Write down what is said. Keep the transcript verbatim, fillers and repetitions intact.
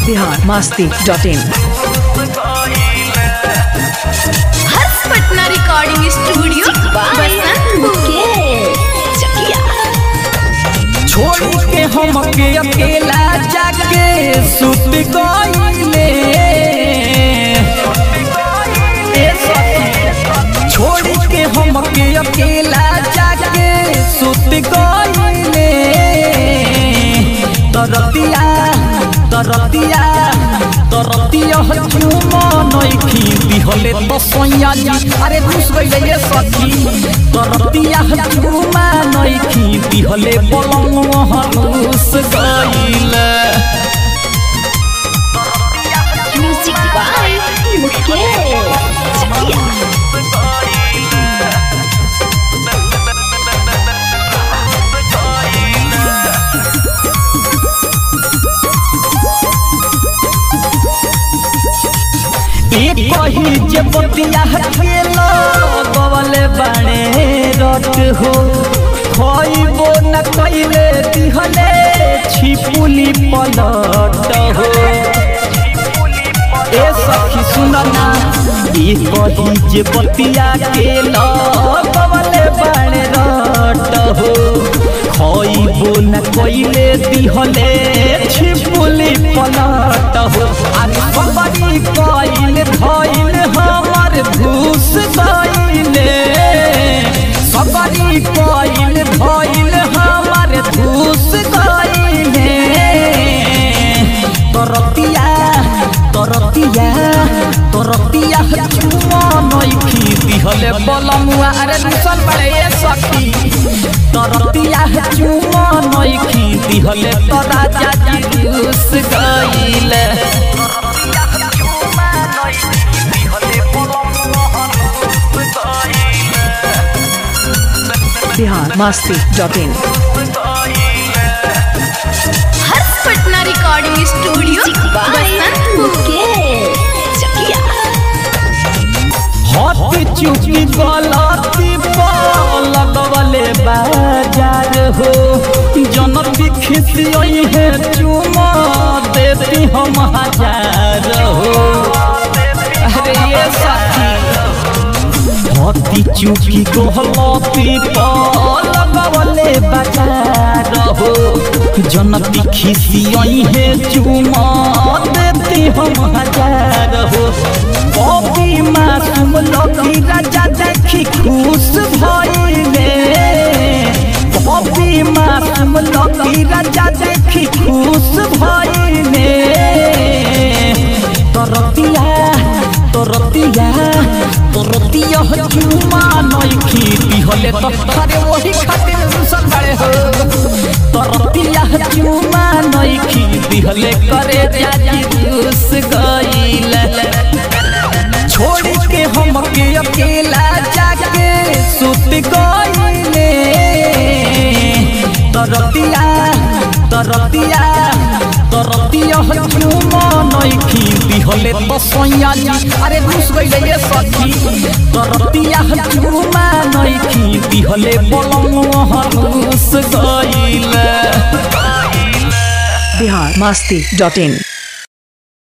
Bihar Masti dot in. Harsh Patna recording studio छोड़ के हम के अकेला जाके सुत गईले, छोड़ के हम के अकेला जाके सुत गईले। तरतिया तरतिया तरतिया झूमा नइखी बिहले तो सोया जी, अरे घुस गईले ये सखी। तरतिया झूमा नइखी बिहले बलम घुस गईले। Music by Mukesh Chakiya. कही जे बतिया खेलो बवले बाणे रट हो, खइबो न कइले दिहले छिपुली पलट हो। ए सखी सुन ना, ई कही जे बतिया खेलो बवले बाणे रट हो, खइबो न कइले दिहले छिपुली पलट हो। अरे खबरी कइले भइल हमर घुस गइले, खबरी कइले भइल हमर घुस गइले। तरतिया तरतिया तरतिया झुमा नइखी दिहले बलमुआ, अरे दुसल बड़े ये सखी। तरतिया झुमा नइखी दिहले तो राजा जी घुस गइले। Bihar Masti dot in. Harsh Patna recording studio Mukesh Chakiya. हट चुकी गलती लगवले बाजार हो, जनती खिसियई है चुमा देती हम हजार हो। अरे ये साथी हटी चुकी गलती लगवले बाजार हो, जनती खिसियई है चुमा देती हम हजार हो। कभी मासूम लकी राजा देखी खुश भइले, कभी मासूम लकी राजा देखी खुश भइले। तरतिया तरतिया तरतिया झुमा नइखी दिहले तो अरे वही खातिर रुसल बड़े हो। तरतिया झुमा नइखी दिहले करे जाजी घुस गइले। छोड़ के हम के अकेला जाके सुत गइले। तरतिया तरतिया तरतिया झुमा नइखी दिहले तो सोया जी, अरे घुस गइले ये सखी। तरतिया झुमा नइखी दिहले बलम घुस गइले। बिहार मस्ती डॉट इन।